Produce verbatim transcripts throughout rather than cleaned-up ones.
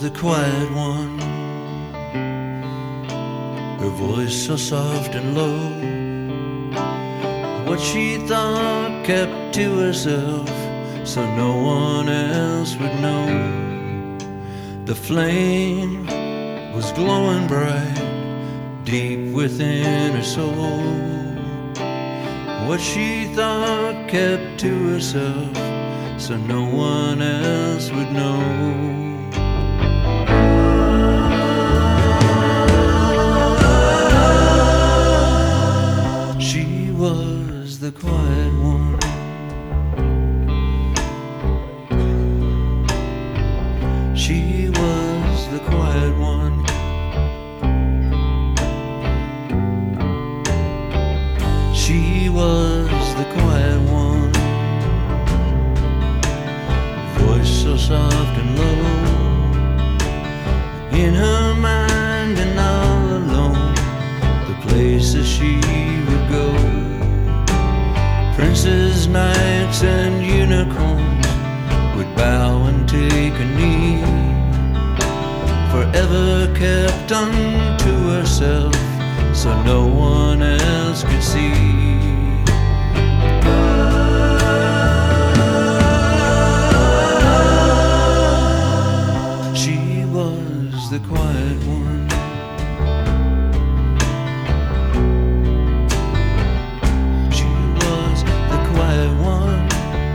the quiet one, her voice so soft and low. What she thought kept to herself, so no one else would know. The flame was glowing bright deep within her soul. What she thought kept to herself, so no one else would know. She was the quiet one. She was the quiet one. She was the quiet one. Voice so soft and low. In her mind and all alone, the places she would go. Princes, knights and unicorns would bow and take a knee. Forever kept unto herself, so no one else could see. She was the quiet one. She was the quiet one.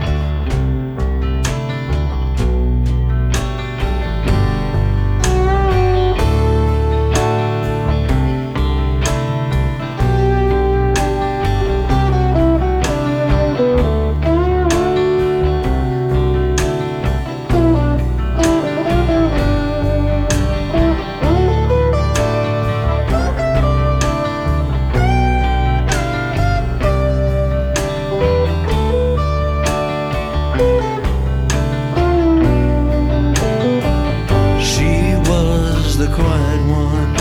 The quiet one,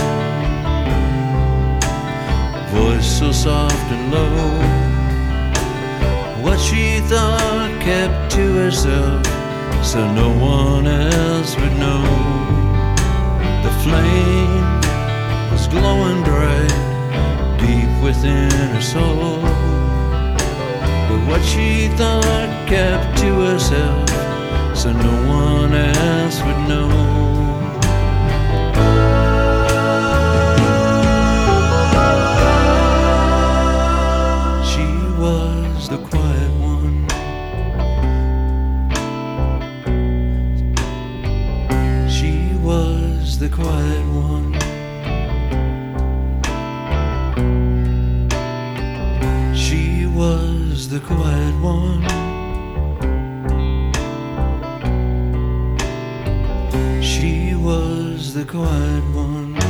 voice so soft and low. What she thought kept to herself, so no one else would know. The flame was glowing bright deep within her soul. But what she thought kept to herself, so no one else would know. The quiet one. She was the quiet one. She was the quiet one. She was the quiet one.